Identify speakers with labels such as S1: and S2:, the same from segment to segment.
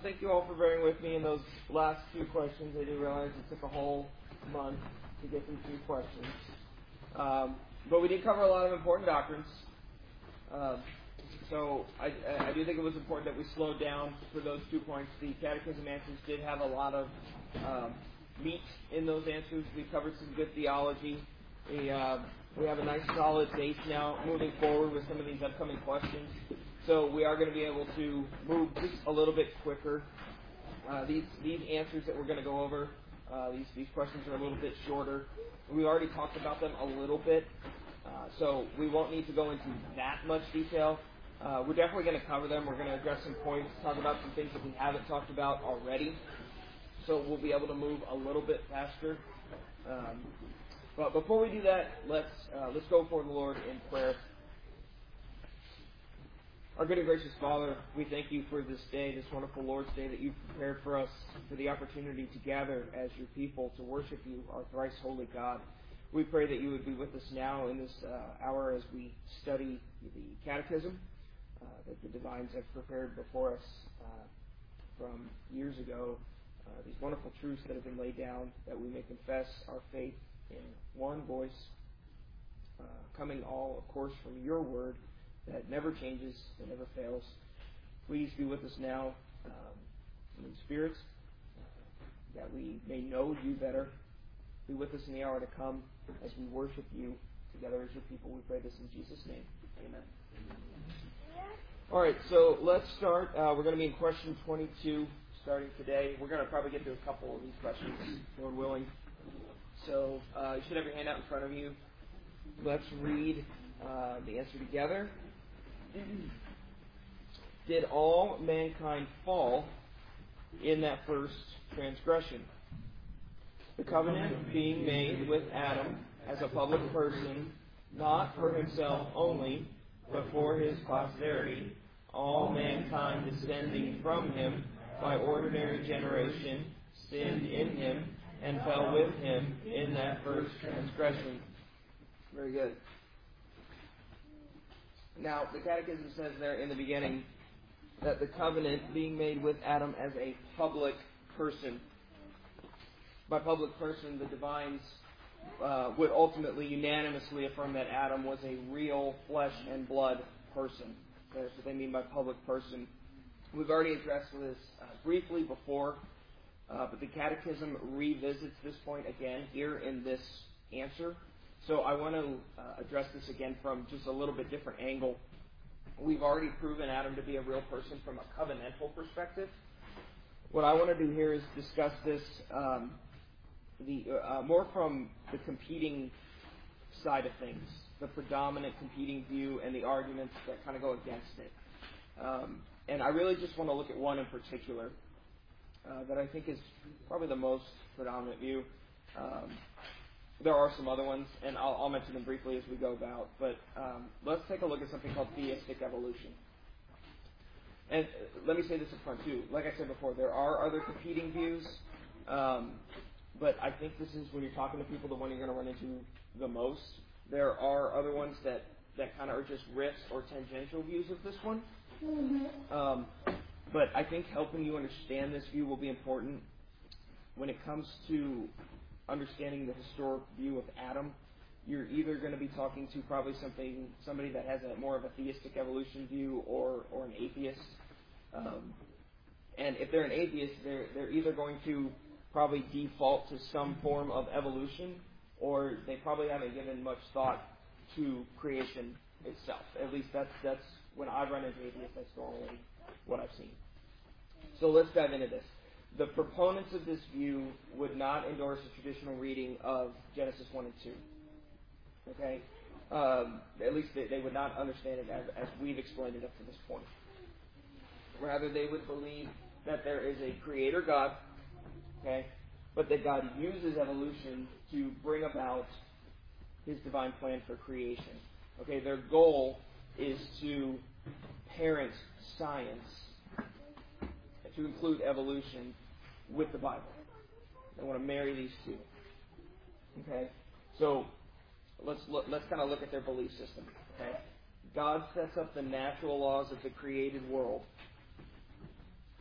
S1: thank you all for bearing with me in those last few questions. I didn't realize it took a whole month to get through 2 questions. But we did cover a lot of important doctrines. So I do think it was important that we slowed down for those 2 points. The catechism answers did have a lot of meat in those answers. We covered some good theology. We have a nice solid base now moving forward with some of these upcoming questions. So we are going to be able to move just a little bit quicker. These answers that we're going to go over, these questions are a little bit shorter. We already talked about them a little bit, so we won't need to go into that much detail. We're definitely going to cover them. We're going to address some points, talk about some things that we haven't talked about already. So we'll be able to move a little bit faster. But before we do that, let's go before the Lord in prayer. Our good and gracious Father, we thank you for this day, this wonderful Lord's Day that you've prepared for us, for the opportunity to gather as your people to worship you, our thrice holy God. We pray that you would be with us now in this hour as we study the Catechism that the divines have prepared before us from years ago. These wonderful truths that have been laid down, that we may confess our faith in one voice, coming all, of course, from your word, that never changes, that never fails. Please be with us now in spirit, that we may know you better. Be with us in the hour to come as we worship you together as your people. We pray this in Jesus' name. Amen. All right, so let's start. We're going to be in question 22 starting today. We're going to probably get to a couple of these questions, Lord willing. So you should have your hand out in front of you. Let's read the answer together. Did all mankind fall in that first transgression? The covenant being made with Adam as a public person, not for himself only, but for his posterity, all mankind descending from him by ordinary generation, sinned in him, and fell with him in that first transgression. Very good. Now, the Catechism says there in the beginning that the covenant being made with Adam as a public person. By public person, the divines would ultimately unanimously affirm that Adam was a real flesh and blood person. That's what they mean by public person. We've already addressed this briefly before, but the Catechism revisits this point again here in this answer. So I want to address this again from just a little bit different angle. We've already proven Adam to be a real person from a covenantal perspective. What I want to do here is discuss this more from the competing side of things, the predominant competing view and the arguments that kind of go against it. And I really just want to look at one in particular that I think is probably the most predominant view. There are some other ones, and I'll mention them briefly as we go about. But let's take a look at something called theistic evolution. And let me say this up front, too. Like I said before, there are other competing views. But I think this is, when you're talking to people, the one you're going to run into the most. There are other ones that kind of are just riffs or tangential views of this one. But I think helping you understand this view will be important when it comes to understanding the historic view of Adam. You're either going to be talking to probably somebody that has a more of a theistic evolution view or an atheist. And if they're an atheist, they're either going to probably default to some form of evolution, or they probably haven't given much thought to creation itself. At least that's when I run into atheists, that's normally what I've seen. So let's dive into this. The proponents of this view would not endorse a traditional reading of Genesis 1 and 2. Okay? At least they would not understand it as we've explained it up to this point. Rather, they would believe that there is a creator God, okay, but that God uses evolution to bring about his divine plan for creation. Okay, their goal is to parent science, to include evolution with the Bible. They want to marry these two. Okay, so let's kind of look at their belief system. Okay, God sets up the natural laws of the created world,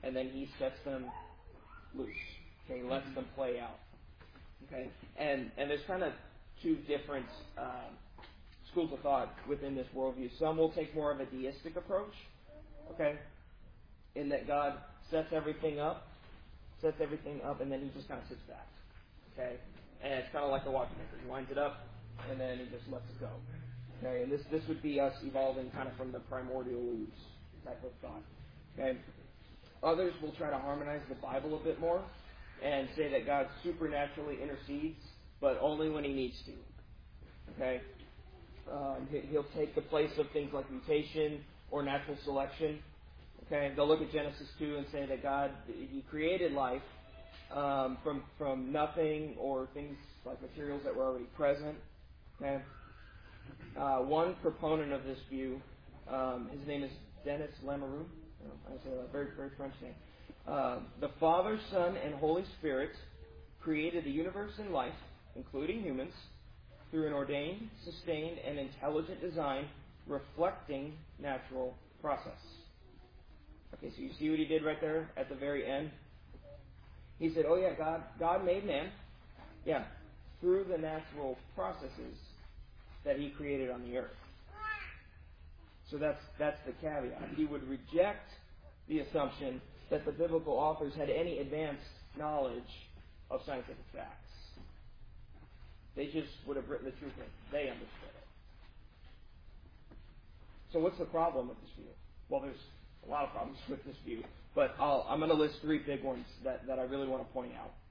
S1: and then he sets them loose. Okay, he lets them play out. Okay, and there's kind of two different schools of thought within this worldview. Some will take more of a deistic approach, okay, in that God sets everything up, and then he just kind of sits back, okay, and it's kind of like a watchmaker. He winds it up, and then he just lets it go, okay, and this would be us evolving kind of from the primordial ooze type of thought, okay. Others will try to harmonize the Bible a bit more and say that God supernaturally intercedes, but only when he needs to, okay. He'll take the place of things like mutation or natural selection. Okay, they'll look at Genesis 2 and say that God, he created life from nothing or things like materials that were already present. Okay, one proponent of this view, his name is Denis Lamoureux. I say that, very, very French name. The Father, Son, and Holy Spirit created the universe and life, including humans, through an ordained, sustained, and intelligent design reflecting natural process. Okay, so you see what he did right there at the very end? He said, oh yeah, God made man, yeah, through the natural processes that he created on the earth. So that's the caveat. He would reject the assumption that the biblical authors had any advanced knowledge of scientific facts. They just would have written the truth in. They understood it. So what's the problem with this view? Well, there's a lot of problems with this view, but I'm going to list three big ones that I really want to point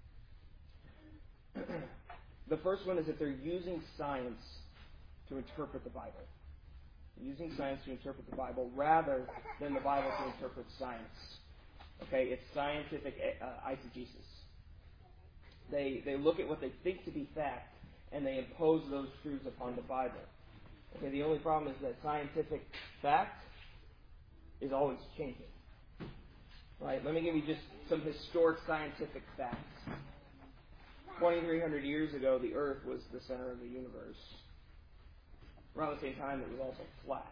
S1: out. The first one is that they're using science to interpret the Bible. They're using science to interpret the Bible rather than the Bible to interpret science. Okay, it's scientific eisegesis. They look at what they think to be fact, and they impose those truths upon the Bible. Okay, the only problem is that scientific fact is always changing. Right? Let me give you just some historic scientific facts. 2,300 years ago, the Earth was the center of the universe. Around the same time, it was also flat.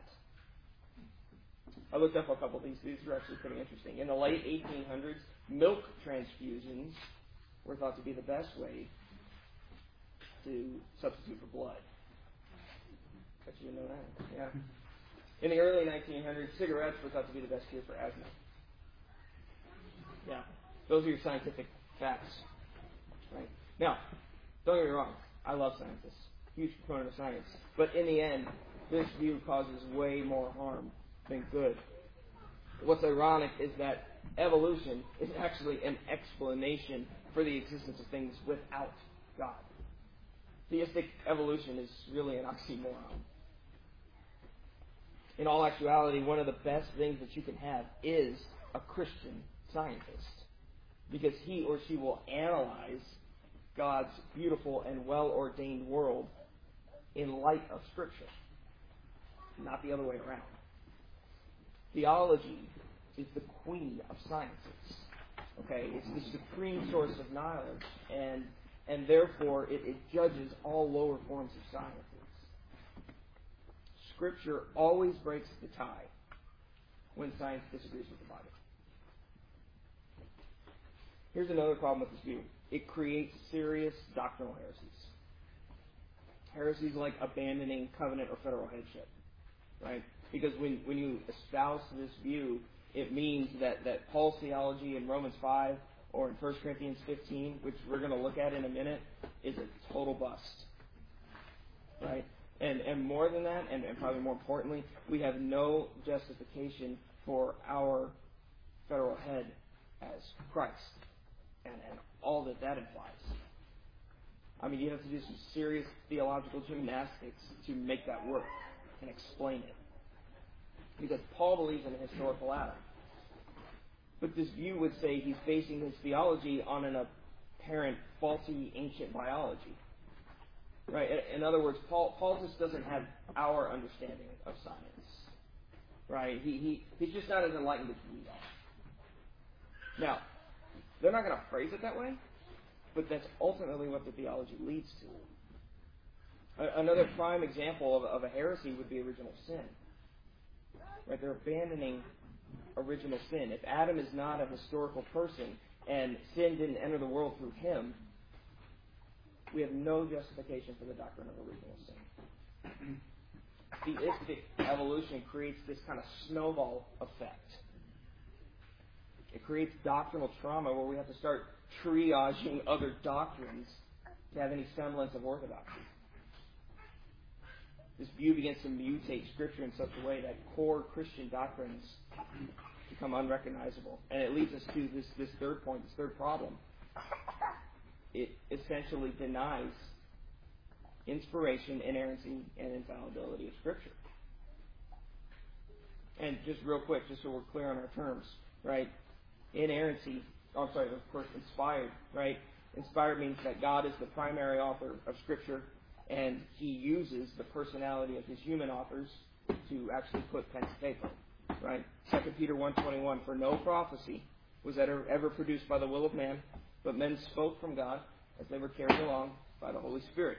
S1: I looked up a couple of these. These are actually pretty interesting. In the late 1800s, milk transfusions were thought to be the best way to substitute for blood. Bet you didn't know that. Yeah. In the early 1900s, cigarettes were thought to be the best cure for asthma. Yeah. Those are your scientific facts. Right? Now, don't get me wrong. I love scientists. Huge proponent of science. But in the end, this view causes way more harm than good. What's ironic is that evolution is actually an explanation for the existence of things without God. Theistic evolution is really an oxymoron. In all actuality, one of the best things that you can have is a Christian scientist, because he or she will analyze God's beautiful and well-ordained world in light of Scripture, not the other way around. Theology is the queen of sciences. Okay, it's the supreme source of knowledge, and therefore it judges all lower forms of sciences. Scripture always breaks the tie when science disagrees with the Bible. Here's another problem with this view. It creates serious doctrinal heresies. Heresies like abandoning covenant or federal headship, right? Because when you espouse this view, it means that Paul's theology in Romans 5 or in 1 Corinthians 15, which we're going to look at in a minute, is a total bust, right? And more than that, and probably more importantly, we have no justification for our federal head as Christ and all that implies. I mean, you have to do some serious theological gymnastics to make that work and explain it. Because Paul believes in a historical Adam. But this view would say he's basing his theology on an apparent faulty ancient biology. Right? In other words, Paul just doesn't have our understanding of science. Right? He's just not as enlightened as we are. Now, they're not going to phrase it that way, but that's ultimately what the theology leads to. Another prime example of a heresy would be original sin. Right? They're abandoning original sin. If Adam is not a historical person and sin didn't enter the world through him, we have no justification for the doctrine of original sin. Theistic evolution creates this kind of snowball effect. It creates doctrinal trauma where we have to start triaging other doctrines to have any semblance of orthodoxy. This view begins to mutate Scripture in such a way that core Christian doctrines become unrecognizable. And it leads us to this third point, this third problem. It essentially denies inspiration, inerrancy, and infallibility of Scripture. And just real quick, just so we're clear on our terms, right? Inerrancy, of course, inspired, right? Inspired means that God is the primary author of Scripture, and He uses the personality of His human authors to actually put pen to paper, right? 2 Peter 1:21, for no prophecy was ever produced by the will of man, but men spoke from God as they were carried along by the Holy Spirit.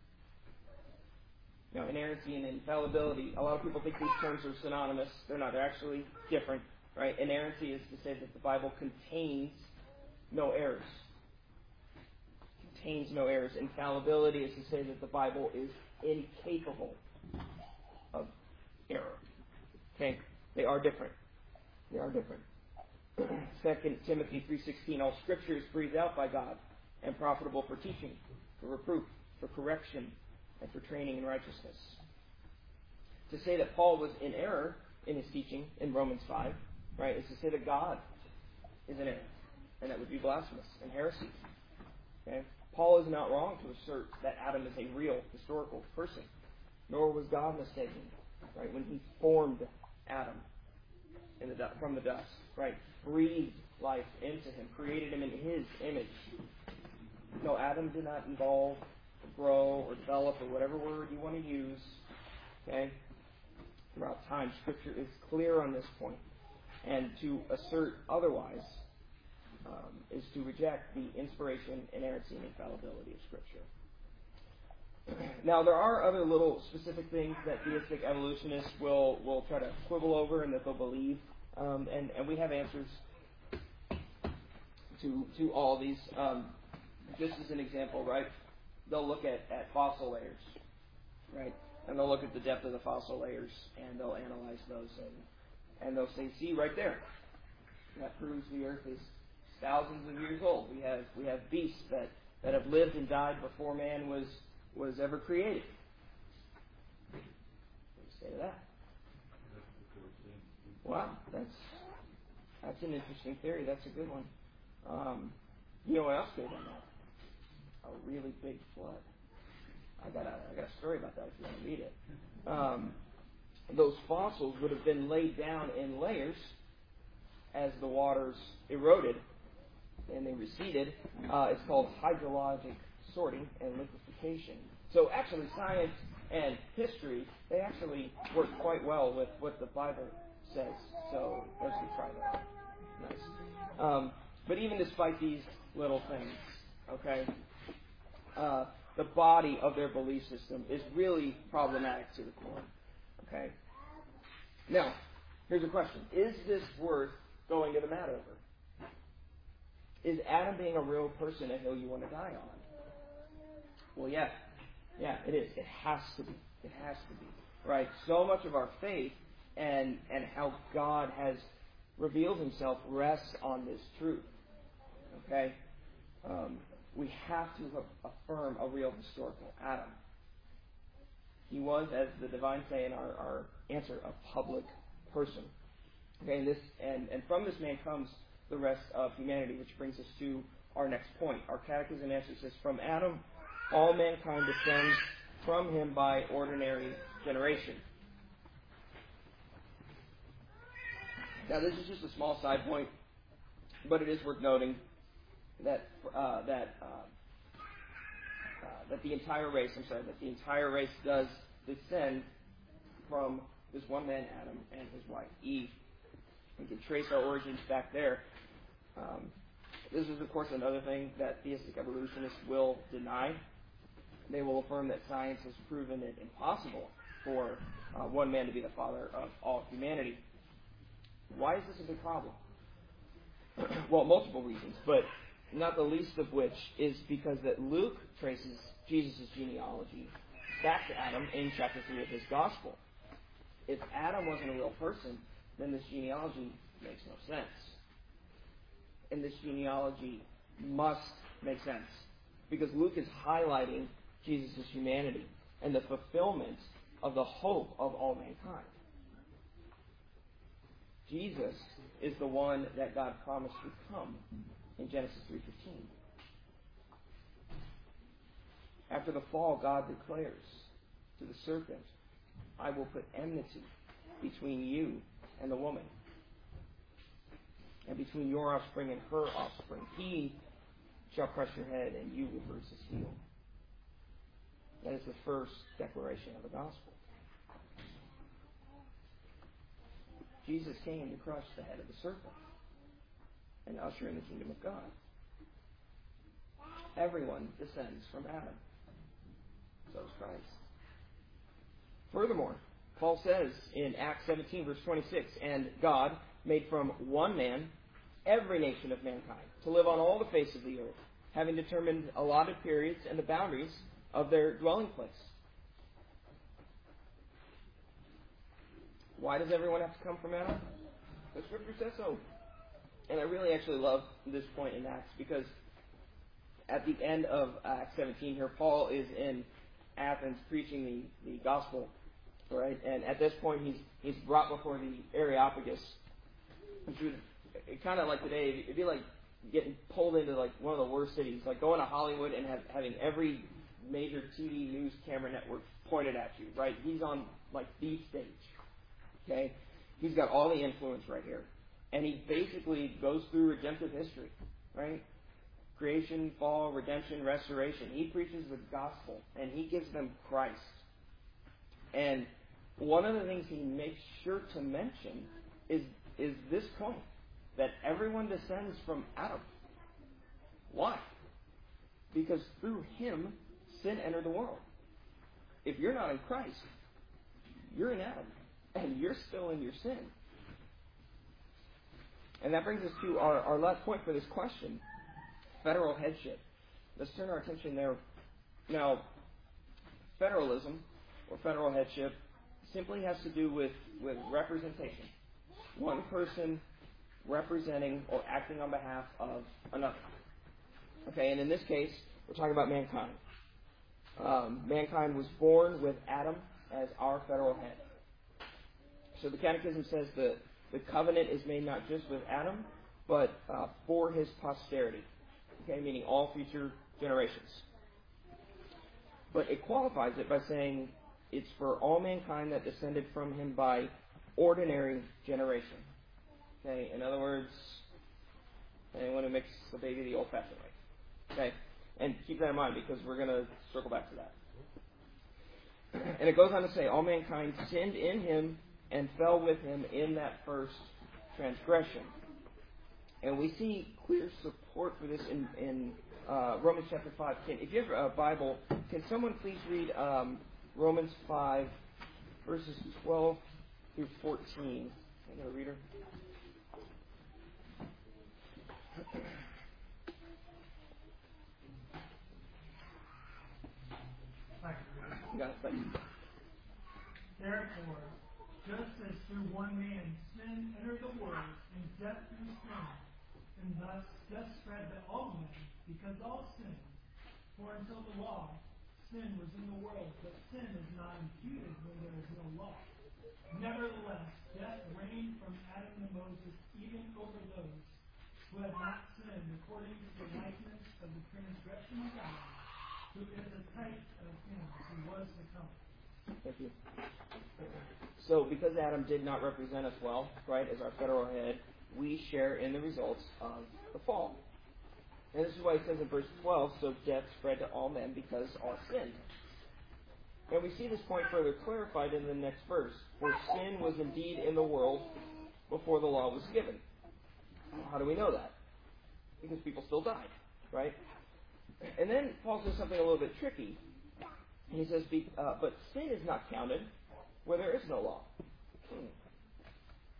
S1: Now, inerrancy and infallibility, a lot of people think these terms are synonymous. They're not. They're actually different, right? Inerrancy is to say that the Bible contains no errors. Contains no errors. Infallibility is to say that the Bible is incapable of error. Okay? They are different. They are different. 2 Timothy 3:16, all Scripture is breathed out by God and profitable for teaching, for reproof, for correction, and for training in righteousness. To say that Paul was in error in his teaching in Romans 5, right, is to say that God is in error. And that would be blasphemous and heresy. Okay? Paul is not wrong to assert that Adam is a real historical person. Nor was God mistaken, right, when He formed Adam from the dust, right? Breathed life into him, created him in His image. No, Adam did not evolve, or grow, or develop, or whatever word you want to use. Okay? Throughout time, Scripture is clear on this point. And to assert otherwise is to reject the inspiration, inerrancy, and infallibility of Scripture. Now, there are other little specific things that theistic evolutionists will try to quibble over and that they'll believe. And we have answers to all these. Just as an example, right? They'll look at fossil layers, right? And they'll look at the depth of the fossil layers, and they'll analyze those, and they'll say, see, right there, that proves the Earth is thousands of years old. We have beasts that have lived and died before man was ever created. What do you say to that? Wow, that's an interesting theory. That's a good one. You know what else could have done that? A really big flood. I got a story about that if you want to read it. Those fossils would have been laid down in layers as the waters eroded and they receded. It's called hydrologic sorting and liquefaction. So actually science and history, they actually work quite well with what the Bible says. So let's try that. Nice. But even despite these little things, okay, the body of their belief system is really problematic to the core. Okay? Now, here's a question. Is this worth going to the mat over? Is Adam being a real person a hill you want to die on? Well, yeah. Yeah, it is. It has to be. It has to be. Right? So much of our faith and how God has revealed Himself rests on this truth. Okay? We have to affirm a real historical Adam. He was, as the divine say in our answer, a public person. Okay, and from this man comes the rest of humanity, which brings us to our next point. Our catechism answer says, from Adam, all mankind descends from him by ordinary generation. Now, this is just a small side point, but it is worth noting that the entire race does descend from this one man, Adam, and his wife, Eve. We can trace our origins back there. This is, of course, another thing that theistic evolutionists will deny. They will affirm that science has proven it impossible for one man to be the father of all humanity. Why is this a big problem? Well, multiple reasons, but not the least of which is because that Luke traces Jesus' genealogy back to Adam in chapter 3 of his gospel. If Adam wasn't a real person, then this genealogy makes no sense. And this genealogy must make sense, because Luke is highlighting Jesus' humanity and the fulfillment of the hope of all mankind. Jesus is the one that God promised would come in Genesis 3:15. After the fall, God declares to the serpent, I will put enmity between you and the woman, and between your offspring and her offspring. He shall crush your head, and you will bruise his heel. That is the first declaration of the gospel. Jesus came to crush the head of the serpent and usher in the kingdom of God. Everyone descends from Adam. So does Christ. Furthermore, Paul says in Acts 17, verse 26, and God made from one man every nation of mankind to live on all the face of the earth, having determined allotted periods and the boundaries of their dwelling place. Why does everyone have to come from Adam? The Scripture says so. And I really actually love this point in Acts, because at the end of Acts 17 here, Paul is in Athens preaching the gospel, right? And at this point, he's brought before the Areopagus, which would, kind of like today, it'd be like getting pulled into like one of the worst cities, like going to Hollywood and having every major TV news camera network pointed at you, right? He's on like the stage. Okay? He's got all the influence right here. And he basically goes through redemptive history, right? Creation, fall, redemption, restoration. He preaches the gospel, and he gives them Christ. And one of the things he makes sure to mention is this point, that everyone descends from Adam. Why? Because through him, sin entered the world. If you're not in Christ, you're in Adam. And you're still in your sin. And that brings us to our last point for this question, federal headship. Let's turn our attention there. Now, federalism, or federal headship, simply has to do with representation. One person representing or acting on behalf of another. Okay, and in this case, we're talking about mankind. Mankind was born with Adam as our federal head. So the Catechism says that the covenant is made not just with Adam, but for his posterity. Okay, meaning all future generations. But it qualifies it by saying it's for all mankind that descended from him by ordinary generation. Okay, in other words, anyone who makes a baby the old-fashioned way. Okay, and keep that in mind, because we're going to circle back to that. And it goes on to say, all mankind sinned in him and fell with him in that first transgression. And we see clear support for this in Romans chapter 5. If you have a Bible, can someone please read Romans 5, verses 12 through 14? I got a reader. You got it, thank you.
S2: Therefore, just as through one man sin entered the world, and death through sin, and thus death spread to all men, because all sinned. For until the law, sin was in the world, but sin is not imputed when there is no law. Nevertheless, death reigned from Adam to Moses, even over those who had not sinned, according to the likeness of the transgression of God, who is a type of him who was to come.
S1: Thank you. So, because Adam did not represent us well, right, as our federal head, we share in the results of the fall. And this is why it says in verse 12, so death spread to all men because all sinned. And we see this point further clarified in the next verse. For sin was indeed in the world before the law was given. How do we know that? Because people still died, right? And then Paul says something a little bit tricky. He says, but sin is not counted where there is no law.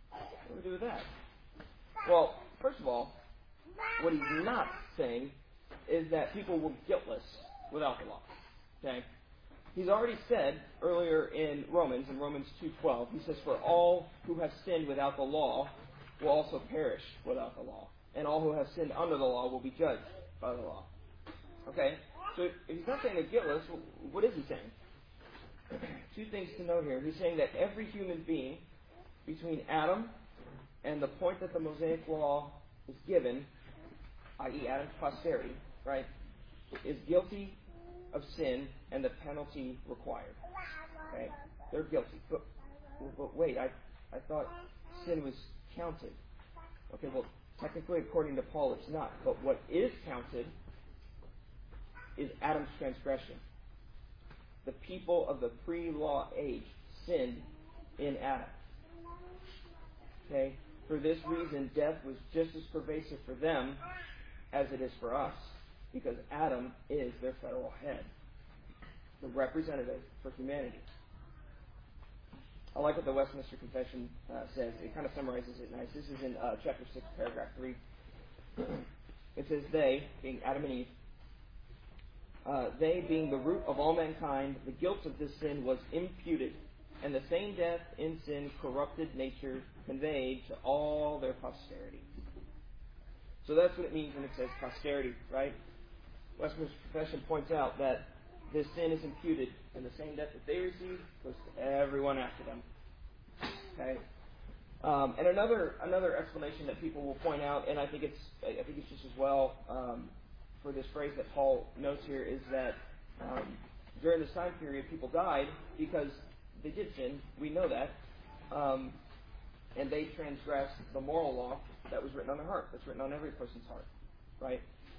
S1: What do we do with that? Well, first of all, what he's not saying is that people were guiltless without the law. Okay? He's already said earlier in Romans 2:12, he says, "For all who have sinned without the law will also perish without the law. And all who have sinned under the law will be judged by the law." Okay? So if he's not saying they're guiltless, what is he saying? Two things to note here. He's saying that every human being between Adam and the point that the Mosaic law is given, i.e. Adam's posterity, right, is guilty of sin and the penalty required. Okay? They're guilty. But wait, I thought sin was counted. Okay, well, technically according to Paul it's not. But what is counted is Adam's transgression. The people of the pre-law age sinned in Adam. Okay? For this reason, death was just as pervasive for them as it is for us, because Adam is their federal head, the representative for humanity. I like what the Westminster Confession says. It kind of summarizes it nice. This is in chapter 6, paragraph 3. It says, "They," being Adam and Eve, "they being the root of all mankind, the guilt of this sin was imputed, and the same death in sin corrupted nature conveyed to all their posterity." So that's what it means when it says posterity, right? Westminster Confession points out that this sin is imputed, and the same death that they receive goes to everyone after them. Okay. And another explanation that people will point out, and I think it's just as well for this phrase that Paul notes here, is that during this time period, people died because they did sin. We know that, and they transgressed the moral law that was written on their heart. That's written on every person's heart, right?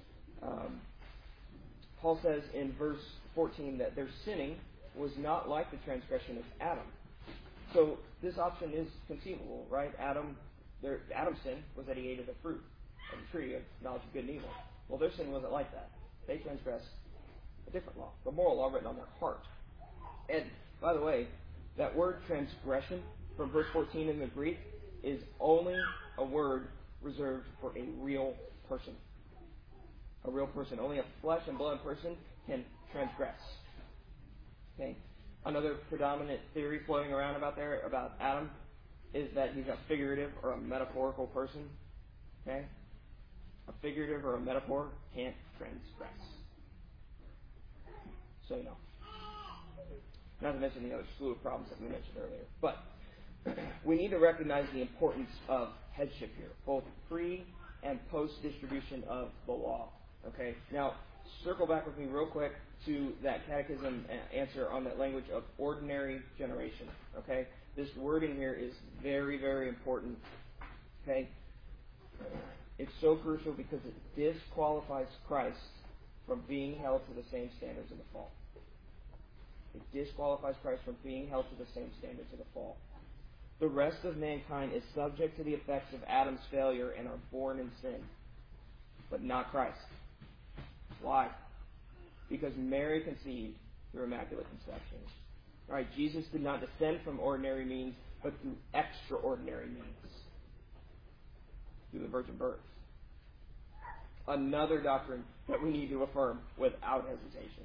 S1: Paul says in verse 14 that their sinning was not like the transgression of Adam. So this option is conceivable, right? Adam's sin was that he ate of the fruit of the tree of knowledge of good and evil. Well, their sin wasn't like that. They transgressed a different law, the moral law written on their heart. And by the way, that word transgression from verse 14 in the Greek is only a word reserved for a real person. A real person. Only a flesh and blood person can transgress. Okay? Another predominant theory floating around about Adam is that he's a figurative or a metaphorical person. Okay? A figurative or a metaphor can't transgress. So you know. Not to mention the other slew of problems that we mentioned earlier. But we need to recognize the importance of headship here, both pre and post distribution of the law. Okay? Now, circle back with me real quick to that catechism answer on that language of ordinary generation. Okay? This wording here is very, very important. Okay? It's so crucial because it disqualifies Christ from being held to the same standards in the fall. It disqualifies Christ from being held to the same standards in the fall. The rest of mankind is subject to the effects of Adam's failure and are born in sin, but not Christ. Why? Because Mary conceived through immaculate conception. All right, Jesus did not descend from ordinary means, but through extraordinary means, through the virgin birth. Another doctrine that we need to affirm without hesitation.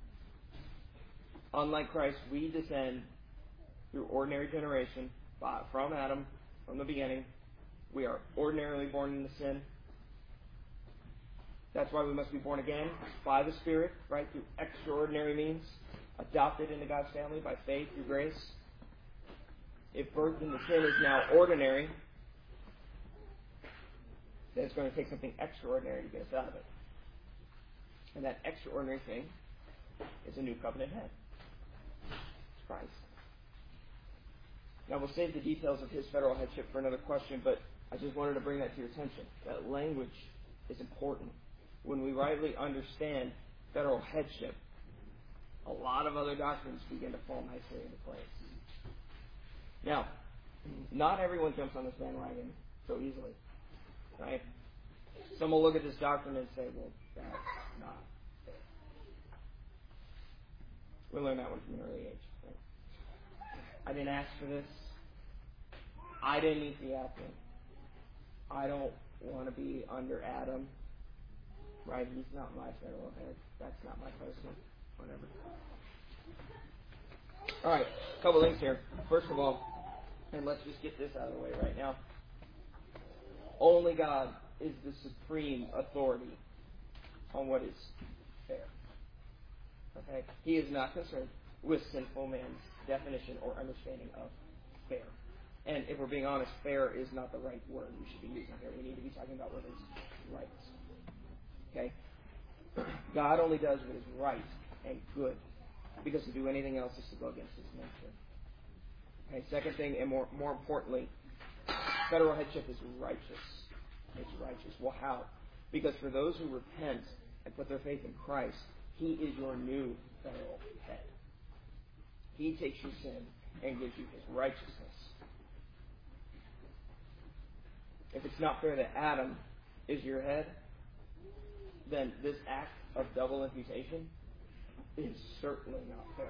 S1: Unlike Christ, we descend through ordinary generation from Adam, from the beginning. We are ordinarily born into sin. That's why we must be born again by the Spirit, right, through extraordinary means, adopted into God's family by faith through grace. If birth into sin is now ordinary, then it's going to take something extraordinary to get us out of it. And that extraordinary thing is a new covenant head. It's Christ. Now, we'll save the details of his federal headship for another question, but I just wanted to bring that to your attention. That language is important. When we rightly understand federal headship, a lot of other doctrines begin to fall nicely into place. Now, not everyone jumps on this bandwagon so easily, right? Some will look at this doctrine and say, well, that's not fair. We learned that one from an early age. Right? I didn't ask for this. I didn't eat the apple. I don't want to be under Adam. Right? He's not my federal head. That's not my person. Whatever. All right, a couple things here. First of all, and let's just get this out of the way right now. Only God is the supreme authority on what is fair. Okay? He is not concerned with sinful man's definition or understanding of fair. And if we're being honest, fair is not the right word we should be using here. We need to be talking about what is right. Okay? God only does what is right and good, because to do anything else is to go against His nature. Okay, second thing, and more importantly, federal headship is righteous. It's righteous. Well, how? Because for those who repent and put their faith in Christ, He is your new federal head. He takes your sin and gives you His righteousness. If it's not fair that Adam is your head, then this act of double imputation is certainly not fair.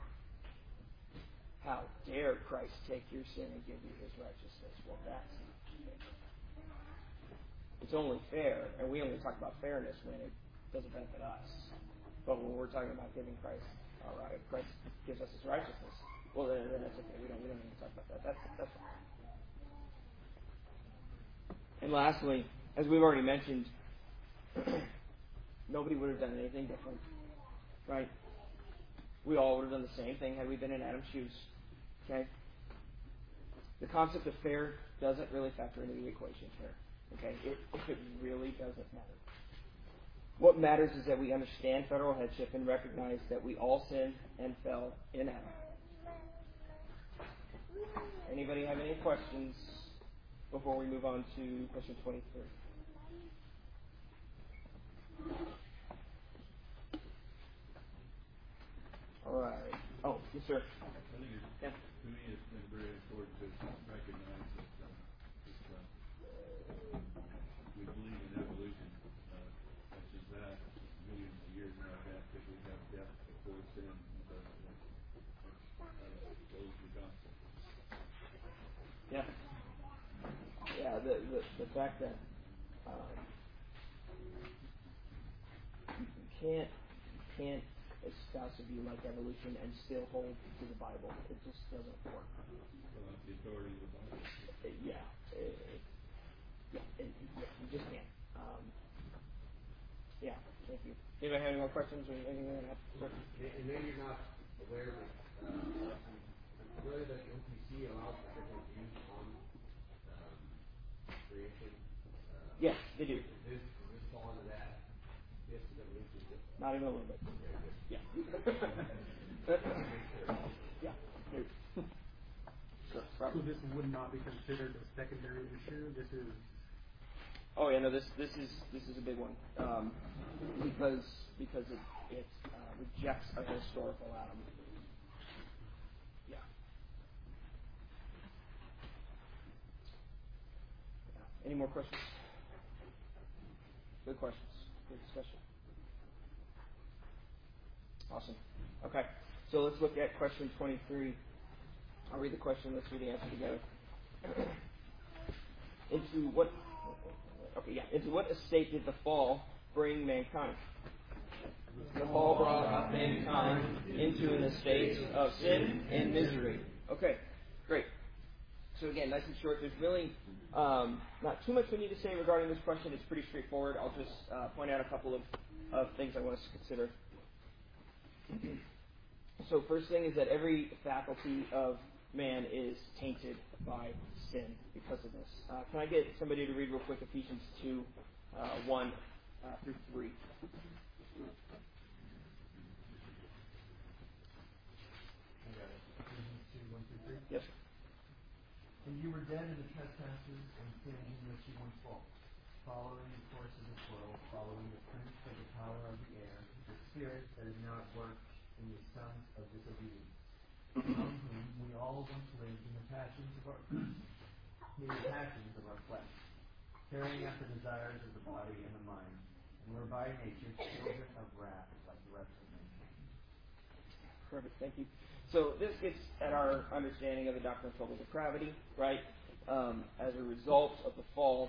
S1: How dare Christ take your sin and give you His righteousness? Well, that's not fair. It's only fair, and we only talk about fairness when it doesn't benefit us. But when we're talking about giving Christ, all right, if Christ gives us His righteousness, well, then that's okay. We don't need to talk about that. That's fine. And lastly, as we've already mentioned, nobody would have done anything different. Right? We all would have done the same thing had we been in Adam's shoes. Okay? The concept of fair doesn't really factor into the equation here. Okay? It really doesn't matter. What matters is that we understand federal headship and recognize that we all sinned and fell in Adam. Anybody have any questions before we move on to question 23? All right. Oh, yes, sir.
S3: I think to me it's been very important to recognize that we believe in evolution, such as that millions of years in our past, that we have death before sin. That goes the gospel.
S1: Yeah. Yeah. The fact that you can't espouse a view like evolution and still hold to the Bible. It just doesn't work.
S3: Well, that's the authority of the Bible.
S1: Yeah, you just can't. Yeah, thank you. Anybody have any more questions or anything like that?
S4: And maybe you're not aware, but aware that OPC allows for different views on creation.
S1: Yes, they do.
S4: Does this fall into that? Yes, evolution.
S1: Not even a little bit. Yeah. Yeah.
S5: So this would not be considered a secondary issue. This is.
S1: Oh yeah, no. This is a big one because it rejects a historical Adam. Yeah. Any more questions? Good questions. Good discussion. Awesome. Okay, so let's look at question 23. I'll read the question. Let's read the answer together. Into what estate did the fall bring mankind? The fall brought up mankind into an estate of sin and misery. Okay, great. So again, nice and short. There's really not too much we need to say regarding this question. It's pretty straightforward. I'll just point out a couple of things I want us to consider. So first thing is that every faculty of man is tainted by sin because of this. Can I get somebody to read real quick Ephesians 2, 1 through 3? Yes, sir.
S6: And you were dead in the trespasses and sins in which you once walked, following the course of this world, following the prince of the power of the air, the spirit that is now at work in the sons of disobedience, among whom we all once lived in the passions of our flesh, carrying out the desires of the body and the mind, and were by nature children of wrath like the rest of mankind.
S1: Perfect, thank you. So this gets at our understanding of the doctrine of total depravity, right? as a result of the fall.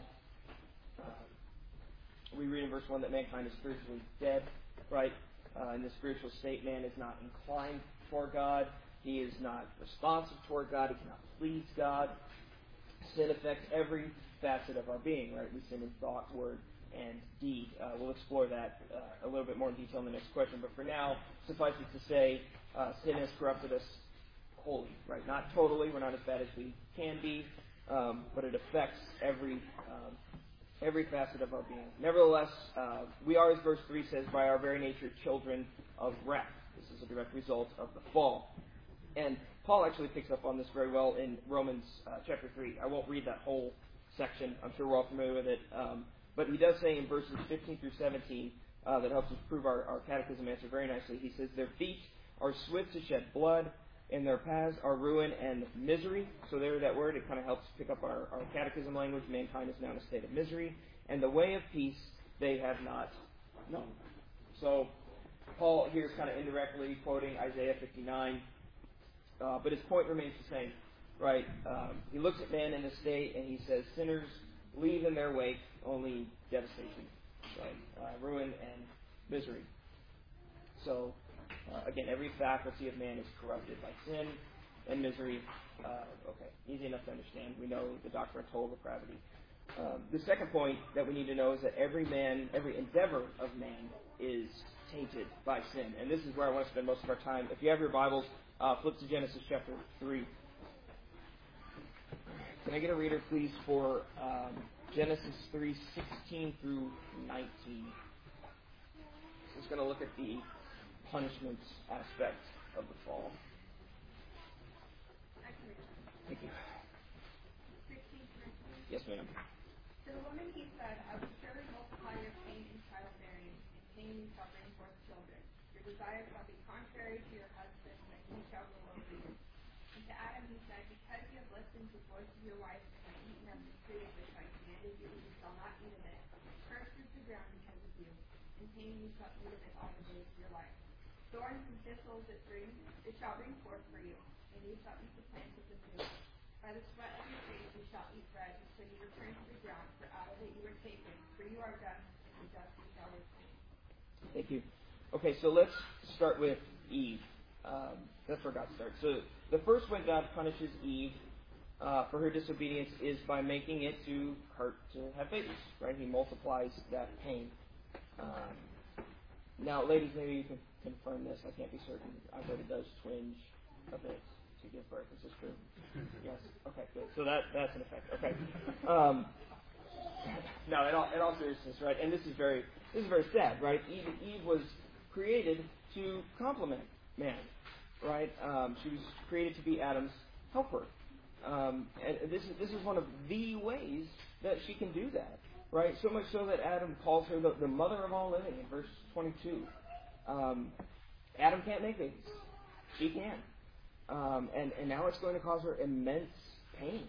S1: We read in verse 1 that mankind is spiritually dead, right? In this spiritual state, man is not inclined toward God. He is not responsive toward God. He cannot please God. Sin affects every facet of our being, right? We sin in thought, word, and deed. We'll explore that a little bit more in detail in the next question. But for now, suffice it to say, sin has corrupted us wholly, right? Not totally. We're not as bad as we can be, but it affects every facet of our being. Nevertheless, we are, as verse 3 says, by our very nature children of wrath. This is a direct result of the fall. And Paul actually picks up on this very well in Romans chapter 3. I won't read that whole section. I'm sure we're all familiar with it. But he does say in verses 15 through 17, that helps us prove our catechism answer very nicely. He says, their feet are swift to shed blood, and their paths are ruin and misery. So there, that word, it kind of helps pick up our catechism language. Mankind is now in a state of misery. And the way of peace they have not known. So Paul here is kind of indirectly quoting Isaiah 59. But his point remains the same, right? He looks at man in this state and he says, sinners leave in their wake only devastation, right? Ruin and misery. So, again, every faculty of man is corrupted by sin and misery. Okay, easy enough to understand. We know the doctrine of total depravity. The second point that we need to know is that every endeavor of man is tainted by sin. And this is where I want to spend most of our time. If you have your Bibles, flip to Genesis chapter 3. Can I get a reader, please, for Genesis 3:16 through 19? It's going to look at the punishment aspect of the fall. Thank you. Yes, ma'am.
S7: To the woman he said, I will surely multiply your pain in childbearing, and pain you shall bring forth children. Your desire shall be contrary to your husband, and he shall rule over you. And to Adam he said, because you have listened to the voice of your wife, and have eaten of the tree of which I commanded you, you shall not eat of it. Cursed is the ground because of you, and pain you shall eat of it all the days of your life. Thorns and thistles it shall bring forth for you, and you shall eat the plants of the field. By the sweat of your face you shall eat bread, until you return to the ground, for out of it you were taken, for you are dust, and to dust you shall return.
S1: Thank you. Okay, so let's start with Eve. That's where God starts. So the first way God punishes Eve for her disobedience is by making it to hurt to have babies, right? He multiplies that pain. Now, ladies, maybe you can confirm this. I can't be certain. I've heard it does twinge a bit to give birth. Is this true? Yes. Okay, good. So that's an effect. Okay. No, in all seriousness, right? And this is very sad, right? Eve was created to complement man, right? She was created to be Adam's helper, and this is one of the ways that she can do that, right? So much so that Adam calls her the mother of all living in verse 22. Adam can't make babies; she can. And now it's going to cause her immense pain.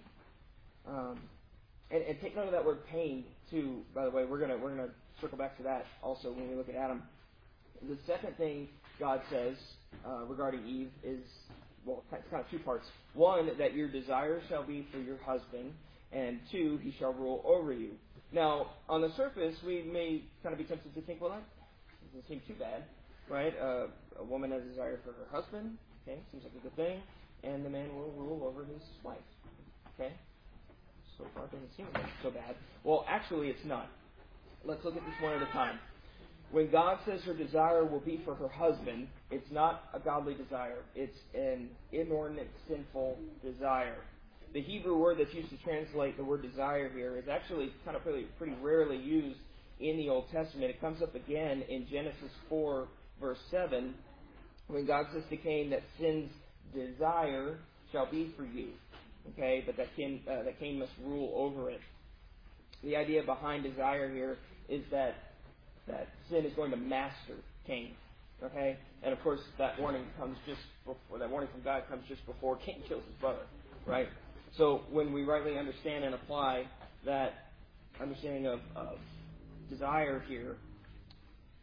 S1: And take note of that word pain too. By the way, we're gonna circle back to that also when we look at Adam. The second thing God says regarding Eve is, well, it's kind of two parts. One, that your desire shall be for your husband, and two, he shall rule over you. Now, on the surface, we may kind of be tempted to think, well, that doesn't seem too bad, right? A woman has a desire for her husband. Okay, seems like a good thing. And the man will rule over his wife. Okay? So far it doesn't seem like so bad. Well, actually it's not. Let's look at this one at a time. When God says her desire will be for her husband, it's not a godly desire. It's an inordinate, sinful desire. The Hebrew word that's used to translate the word desire here is actually kind of pretty rarely used in the Old Testament. It comes up again in Genesis 4, verse 7, when God says to Cain that sin's desire shall be for you, okay, but that Cain must rule over it. The idea behind desire here is that sin is going to master Cain, okay, and of course that warning from God comes just before Cain kills his brother, right? So when we rightly understand and apply that understanding of desire here,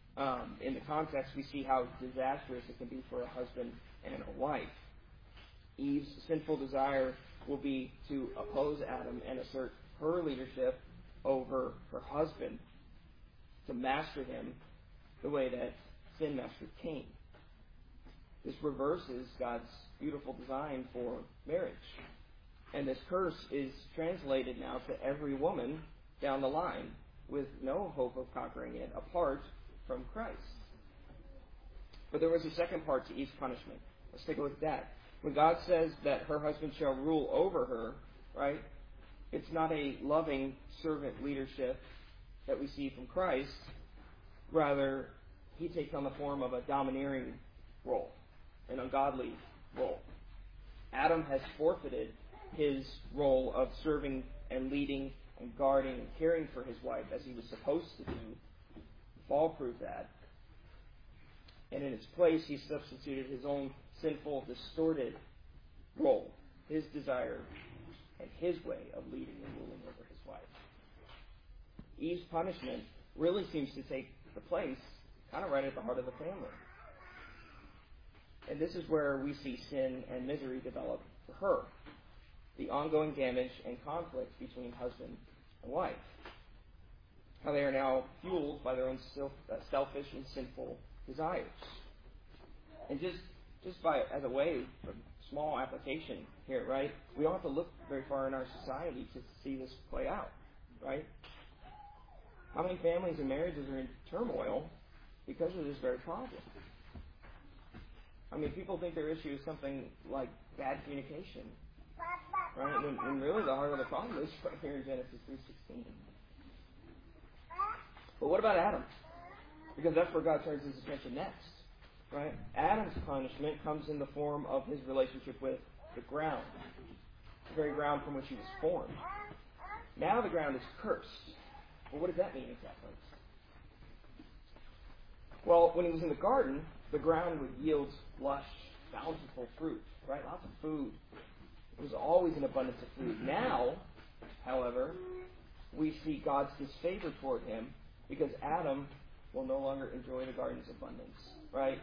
S1: in the context, we see how disastrous it can be for a husband and a wife. Eve's sinful desire will be to oppose Adam and assert her leadership over her husband, to master him the way that sin mastered Cain. This reverses God's beautiful design for marriage. And this curse is translated now to every woman down the line, with no hope of conquering it apart from Christ. But there was a second part to Eve's punishment. Let's take a look at that. When God says that her husband shall rule over her, right, it's not a loving servant leadership that we see from Christ. Rather, he takes on the form of a domineering role, an ungodly role. Adam has forfeited his role of serving and leading and guarding and caring for his wife as he was supposed to do. The fall proved that. And in its place, he substituted his own sinful, distorted role, his desire, and his way of leading and ruling over his wife. Eve's punishment really seems to take the place kind of right at the heart of the family. And this is where we see sin and misery develop for her. The ongoing damage and conflict between husband and wife. How they are now fueled by their own selfish and sinful desires. And just by as a way of small application here, right? We don't have to look very far in our society to see this play out, right? How many families and marriages are in turmoil because of this very problem? I mean, people think their issue is something like bad communication, right? When really the heart of the problem is right here in Genesis 3:16. But what about Adam? Because that's where God turns his attention next, right? Adam's punishment comes in the form of his relationship with the ground, the very ground from which he was formed. Now the ground is cursed. Well, what does that mean exactly? Well, when he was in the garden, the ground would yield lush, bountiful fruit, right? Lots of food. There was always an abundance of food. Now, however, we see God's disfavor toward him because Adam will no longer enjoy the garden's abundance, right?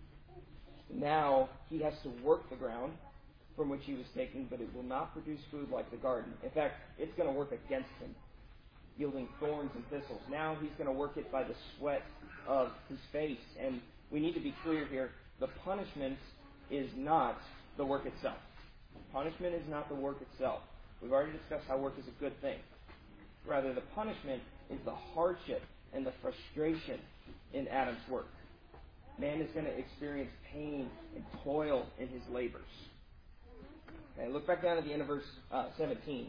S1: Now he has to work the ground from which he was taken, but it will not produce food like the garden. In fact, it's going to work against him, yielding thorns and thistles. Now he's going to work it by the sweat of his face. And we need to be clear here, the punishment is not the work itself. Punishment is not the work itself. We've already discussed how work is a good thing. Rather, the punishment is the hardship and the frustration in Adam's work. Man is going to experience pain and toil in his labors. Okay, look back down at the end of verse 17.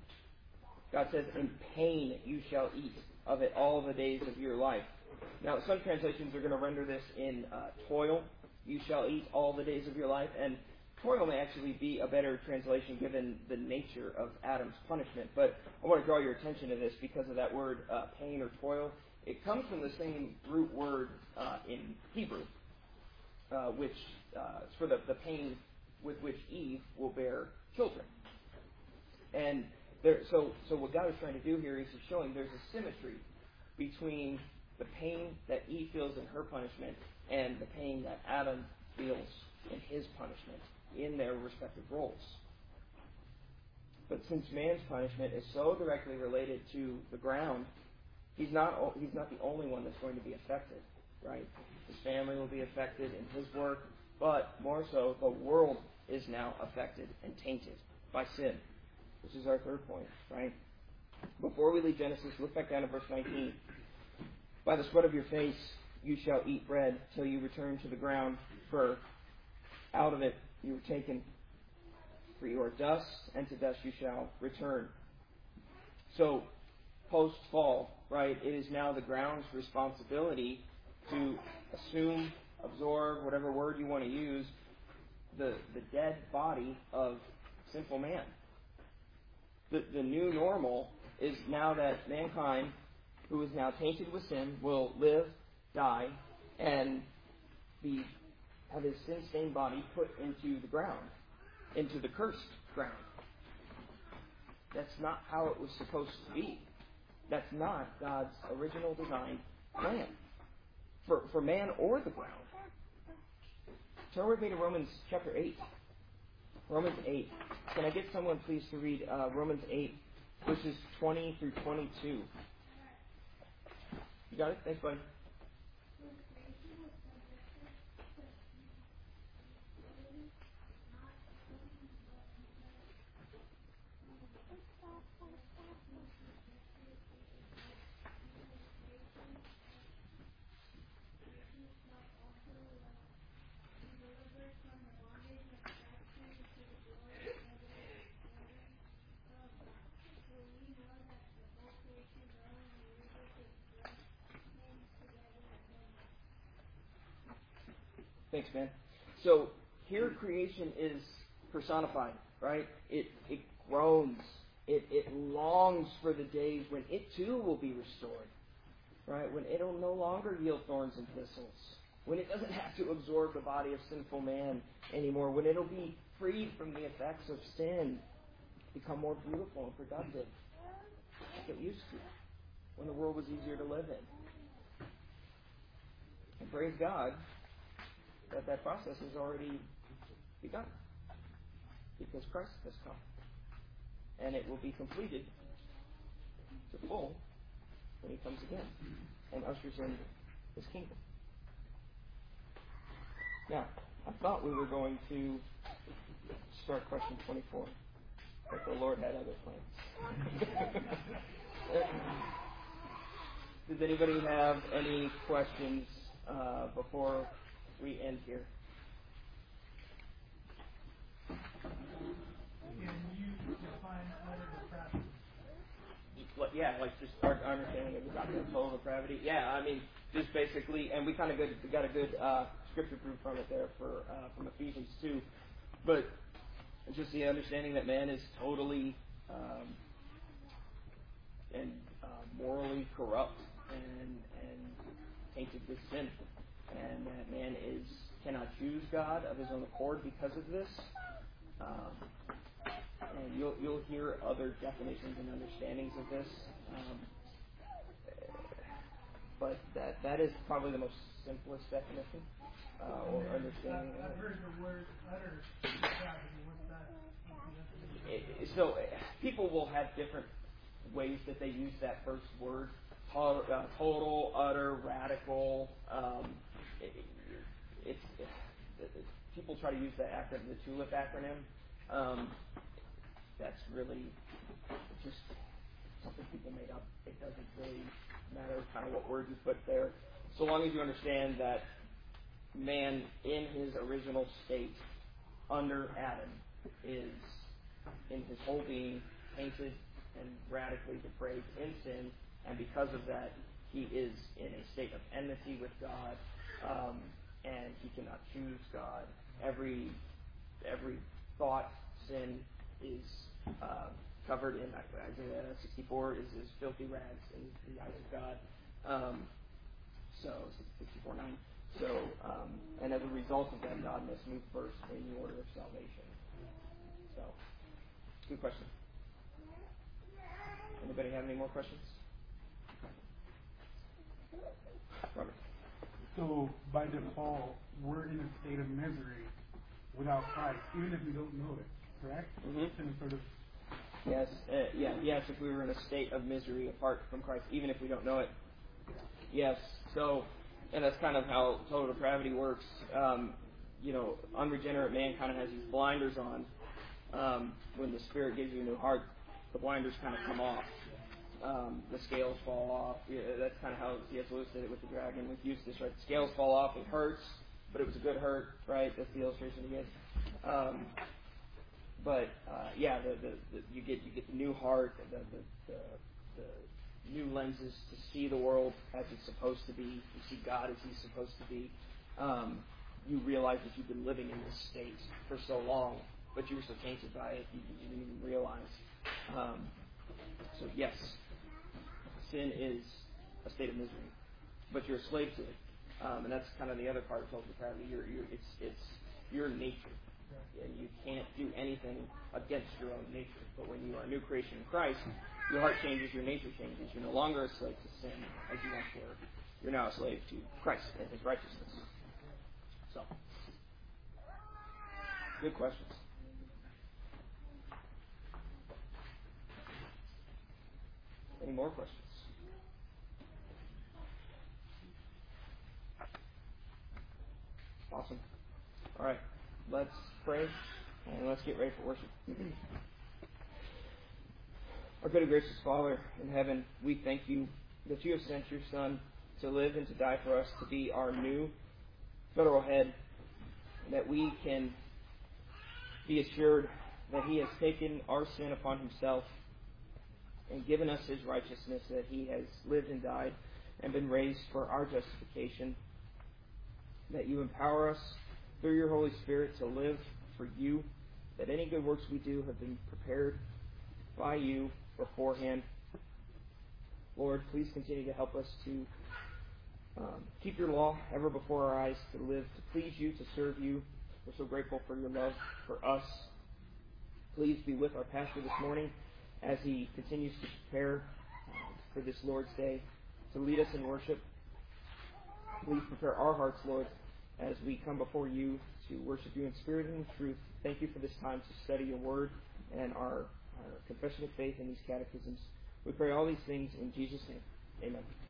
S1: God says, "In pain you shall eat of it all the days of your life." Now, some translations are going to render this in toil. You shall eat all the days of your life. And toil may actually be a better translation given the nature of Adam's punishment. But I want to draw your attention to this because of that word pain or toil. It comes from the same root word in Hebrew, which is for the pain with which Eve will bear children. And so what God is trying to do here is he's showing there's a symmetry between the pain that Eve feels in her punishment and the pain that Adam feels in his punishment in their respective roles. But since man's punishment is so directly related to the ground, he's not the only one that's going to be affected, right? His family will be affected in his work, but more so, the world is now affected and tainted by sin, which is our third point, right? Before we leave Genesis, look back down at verse 19. "By the sweat of your face you shall eat bread till you return to the ground, for out of it you were taken. For you are dust, and to dust you shall return." So, post-fall, right, it is now the ground's responsibility to assume, absorb, whatever word you want to use, the dead body of sinful man. The new normal is now that mankind, who is now tainted with sin, will live, die, and have his sin-stained body put into the ground, into the cursed ground. That's not how it was supposed to be. That's not God's original design plan for man or the ground. Turn with me to Romans chapter 8. Romans 8. Can I get someone, please, to read Romans 8, verses 20 through 22? You got it? Thanks, buddy. Thanks, man. So here creation is personified, right? It groans. It longs for the days when it too will be restored, right? When it'll no longer yield thorns and thistles. When it doesn't have to absorb the body of sinful man anymore. When it'll be freed from the effects of sin, become more beautiful and productive, like it used to, when the world was easier to live in. And praise God that process has already begun, because Christ has come, and it will be completed to full when He comes again and ushers in His kingdom. Now, I thought we were going to start question 24, but the Lord had other plans. Does anybody have any questions before we end here?
S2: Can you define utter depravity?
S1: Yeah, like just our understanding of the doctrine of total depravity. Yeah, I mean, just basically, and we kind of got a good scripture proof from it there from Ephesians 2, but just the understanding that man is totally and morally corrupt and tainted with sin. And that man cannot choose God of his own accord because of this. And you'll hear other definitions and understandings of this. But that is probably the most simplest definition or understanding.
S2: I've heard the word utter depravity. What's that?
S1: So people will have different ways that they use that first word. Total, utter, radical. People try to use that acronym, the TULIP acronym. That's really just something people made up. It doesn't really matter kind of what word you put there, so long as you understand that man in his original state under Adam is in his whole being tainted and radically depraved in sin, and because of that he is in a state of enmity with God, and he cannot choose God. Every thought sin is covered in Isaiah 64 is filthy rags in the eyes of God. So 64:9. So and as a result of that, God must move first in the order of salvation. So good question. Anybody have any more questions? Robert.
S5: So by default, we're in a state of misery without Christ, even if we don't know it, correct?
S1: Mm-hmm.
S5: And sort of.
S1: Yes, yes. If we were in a state of misery apart from Christ, even if we don't know it. Yes. So, and that's kind of how total depravity works. Unregenerate man kind of has these blinders on. When the Spirit gives you a new heart, the blinders kind of come off. The scales fall off. Yeah, that's kind of how C.S. Lewis did it with the dragon with Eustace, right? The scales fall off. It hurts, but it was a good hurt, right? That's the illustration he gives. You get the new heart, the new lenses to see the world as it's supposed to be. You see God as He's supposed to be. You realize that you've been living in this state for so long, but you were so tainted by it, you didn't even realize. So yes, sin is a state of misery, but you're a slave to it, and that's kind of the other part of total depravity. It's your nature, and you can't do anything against your own nature. But when you are a new creation in Christ, your heart changes, your nature changes. You're no longer a slave to sin as you once were. You're now a slave to Christ and His righteousness. So, good questions. Any more questions? Awesome. All right, let's pray and let's get ready for worship. Our good and gracious Father in heaven, we thank you that you have sent your Son to live and to die for us, to be our new federal head, and that we can be assured that he has taken our sin upon himself and given us his righteousness, that he has lived and died and been raised for our justification, that you empower us through your Holy Spirit to live for you, that any good works we do have been prepared by you beforehand. Lord, please continue to help us to keep your law ever before our eyes, to live, to please you, to serve you. We're so grateful for your love for us. Please be with our pastor this morning as he continues to prepare for this Lord's Day, to lead us in worship. Please prepare our hearts, Lord, as we come before you to worship you in spirit and in truth. Thank you for this time to study your word and our confession of faith in these catechisms. We pray all these things in Jesus' name. Amen.